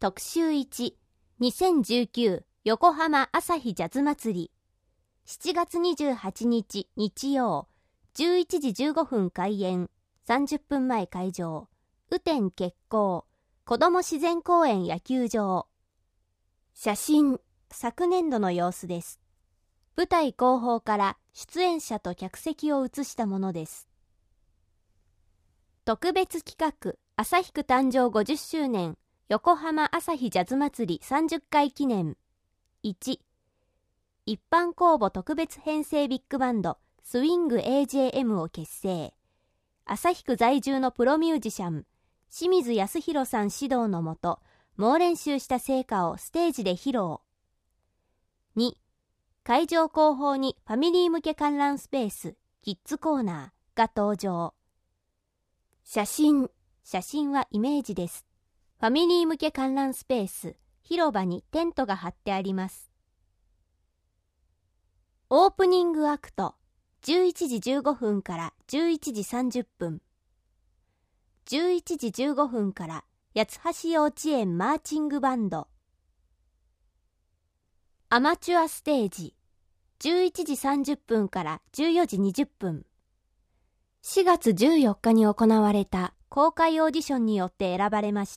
特集1、2019横浜朝日ジャズ祭り。7月28日日曜、11時15分開演、30分前会場。雨天決行、子ども自然公園野球場。写真、昨年度の様子です。舞台後方から出演者と客席を映したものです。特別企画、朝日区誕生50周年、横浜朝日ジャズ祭り30回記念。1、一般公募特別編成ビッグバンド、スウィング AJM を結成。朝日区在住のプロミュージシャン、清水康弘さん指導のもと、猛練習した成果をステージで披露。2、会場後方にファミリー向け観覧スペース、キッズコーナーが登場。写真はイメージです。ファミリー向け観覧スペース、広場にテントが張ってあります。オープニングアクト、11時15分から11時30分。11時15分から八橋幼稚園マーチングバンド。アマチュアステージ、11時30分から14時20分。4月14日に行われた公開オーディションによって選ばれました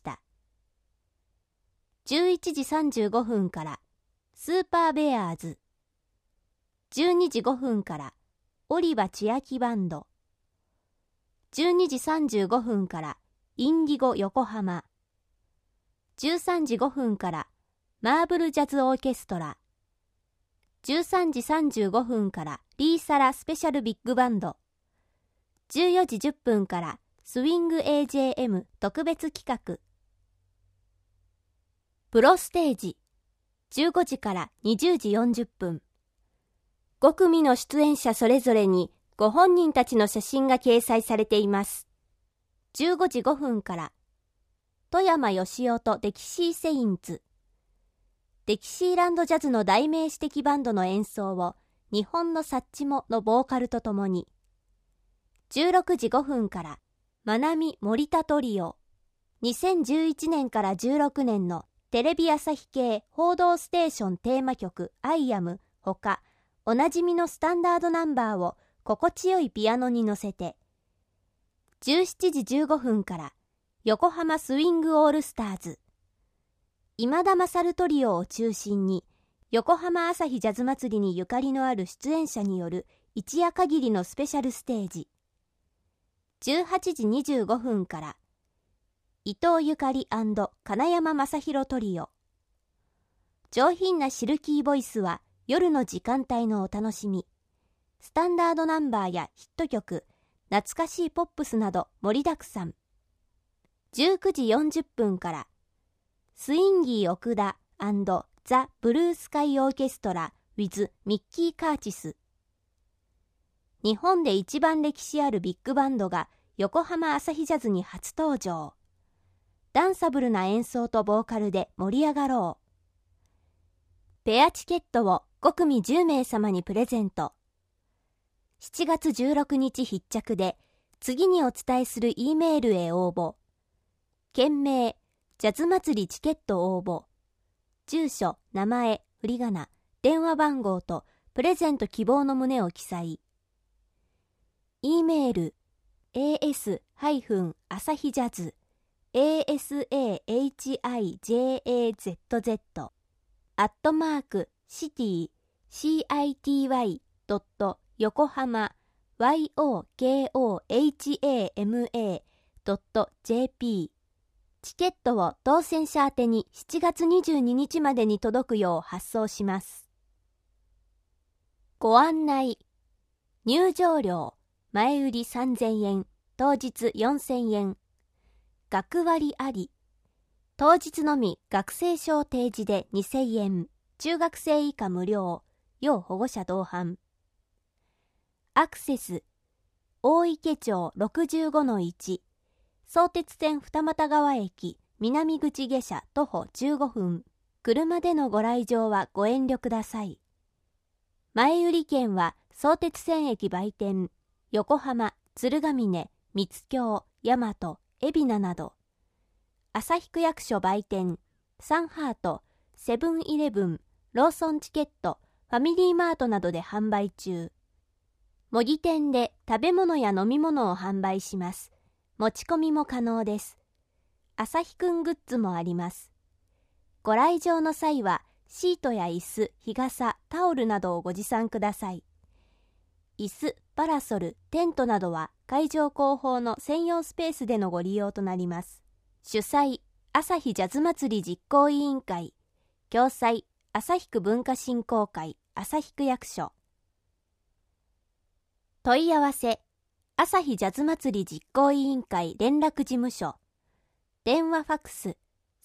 。11時35分からスーパーベアーズ。12時5分からオリバ千秋バンド。12時35分からインディゴ横浜。13時5分からマーブルジャズオーケストラ。13時35分からリーサラスペシャルビッグバンド。14時10分からスウィング AJM 特別企画。プロステージ、15時から20時40分。5組の出演者それぞれにご本人たちの写真が掲載されています。15時5分から富山義雄とデキシーセインズ。デキシーランドジャズの代名詞的バンドの演奏を日本のサッチモのボーカルとともに。16時5分からまなみ森田トリオ。2011年から16年のテレビ朝日系報道ステーションテーマ曲アイアムほかおなじみのスタンダードナンバーを心地よいピアノに乗せて。17時15分から横浜スウィングオールスターズ。今田勝トリオを中心に横浜朝日ジャズ祭りにゆかりのある出演者による一夜限りのスペシャルステージ。18時25分から伊藤ゆかり&金山正宏トリオ。上品なシルキーボイスは夜の時間帯のお楽しみ。スタンダードナンバーやヒット曲、懐かしいポップスなど盛りだくさん。19時40分からスインギー奥田&ザ・ブルースカイオーケストラ with ミッキー・カーチス。日本で一番歴史あるビッグバンドが横浜朝日ジャズに初登場。ダンサブルな演奏とボーカルで盛り上がろう。ペアチケットを5組10名様にプレゼント。7月16日必着で次にお伝えする E メールへ応募。件名、ジャズ祭りチケット応募。住所、名前、振り仮名、電話番号とプレゼント希望の旨を記載。E メール、as-asahijazz asahijazz @city-yokohama.jp。 チケットを当選者宛てに7月22日までに届くよう発送します。ご案内。入場料、前売り3000円、当日4000円。学割あり。当日のみ学生証提示で2000円、中学生以下無料、要保護者同伴。アクセス、大池町 65-1、相鉄線二俣川駅南口下車徒歩15分。車でのご来場はご遠慮ください。前売り券は相鉄線駅売店、横浜、鶴ヶ峰、三津京、大和、海老名など。旭区役所売店、 サンハート、セブンイレブン、ローソンチケット、ファミリーマートなどで販売中。模擬店で食べ物や飲み物を販売します。持ち込みも可能です。あさひくんグッズもあります。ご来場の際は、シートや椅子、日傘、タオルなどをご持参ください。椅子、パラソル、テントなどは会場後方の専用スペースでのご利用となります。主催、朝日ジャズ祭り実行委員会。共催、朝日区文化振興会、朝日区役所。問い合わせ、朝日ジャズ祭り実行委員会連絡事務所。電話ファクス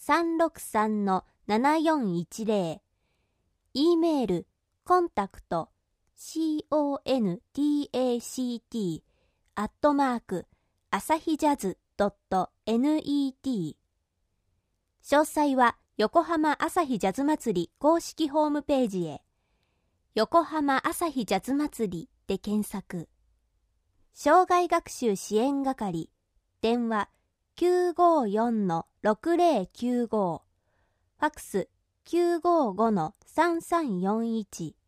363-7410。E メール、コンタクト、contact@朝日ジャズ.net。詳細は横浜朝日ジャズ祭り公式ホームページへ。横浜朝日ジャズ祭りで検索。障害学習支援係、電話 954-6095、ファクス 955-3341。